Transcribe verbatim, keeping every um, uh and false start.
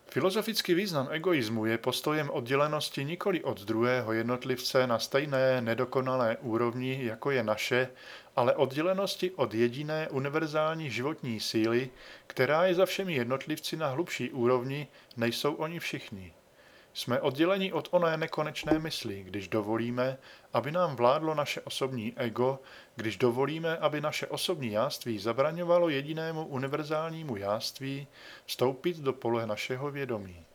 Filozofický význam egoismu je postojem oddělenosti nikoli od druhého jednotlivce na stejné nedokonalé úrovni, jako je naše, ale oddělenosti od jediné univerzální životní síly, která je za všemi jednotlivci na hlubší úrovni, nejsou oni všichni. Jsme odděleni od oné nekonečné mysli, když dovolíme, aby nám vládlo naše osobní ego, když dovolíme, aby naše osobní jáství zabraňovalo jedinému univerzálnímu jáství vstoupit do pole našeho vědomí.